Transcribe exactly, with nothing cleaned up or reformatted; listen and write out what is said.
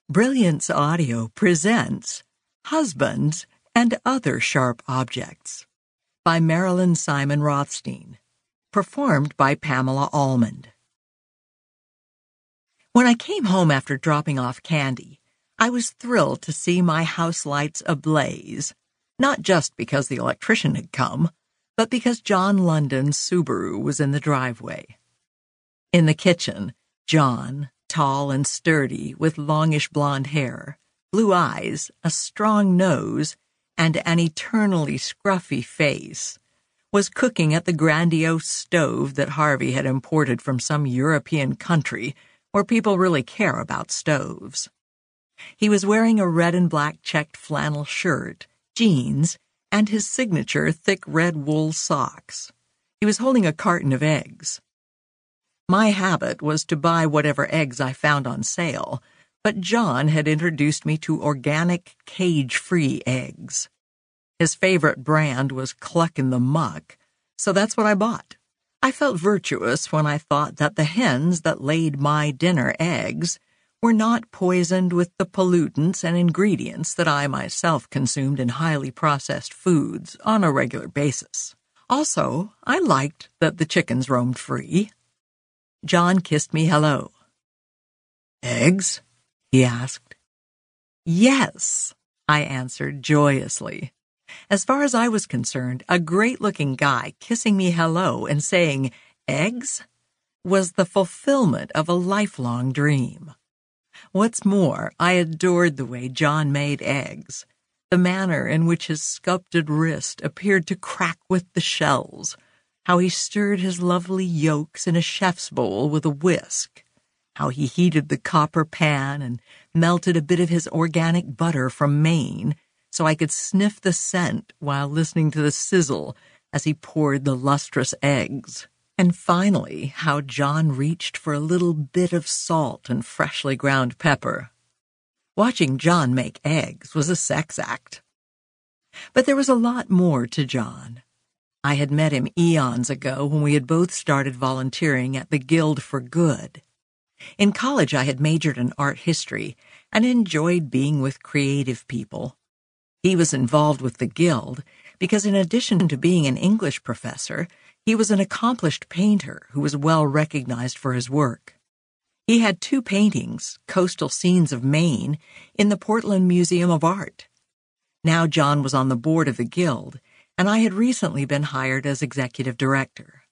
Brilliance Audio presents Husbands and Other Sharp Objects by Marilyn Simon Rothstein, performed by Pamela Almond. When I came home after dropping off Candy, I was thrilled to see my house lights ablaze, not just because the electrician had come, but because John London's Subaru was in the driveway. In the kitchen, John, tall and sturdy, with longish blonde hair, blue eyes, a strong nose, and an eternally scruffy face, was cooking at the grandiose stove that Harvey had imported from some European country where people really care about stoves. He was wearing a red and black checked flannel shirt, jeans, and his signature thick red wool socks. He was holding a carton of eggs. My habit was to buy whatever eggs I found on sale, but John had introduced me to organic, cage-free eggs. His favorite brand was Cluck in the Muck, so that's what I bought. I felt virtuous when I thought that the hens that laid my dinner eggs were not poisoned with the pollutants and ingredients that I myself consumed in highly processed foods on a regular basis. Also, I liked that the chickens roamed free. John kissed me hello. "Eggs?" he asked. "Yes," I answered joyously. As far as I was concerned, a great-looking guy kissing me hello and saying, "Eggs?" was the fulfillment of a lifelong dream. What's more, I adored the way John made eggs, the manner in which his sculpted wrist appeared to crack with the shells, how he stirred his lovely yolks in a chef's bowl with a whisk, how he heated the copper pan and melted a bit of his organic butter from Maine so I could sniff the scent while listening to the sizzle as he poured the lustrous eggs. And finally, how John reached for a little bit of salt and freshly ground pepper. Watching John make eggs was a sex act. But there was a lot more to John. I had met him eons ago when we had both started volunteering at the Guild for Good. In college, I had majored in art history and enjoyed being with creative people. He was involved with the Guild because in addition to being an English professor, he was an accomplished painter who was well recognized for his work. He had two paintings, Coastal Scenes of Maine, in the Portland Museum of Art. Now John was on the board of the Guild, and I had recently been hired as executive director.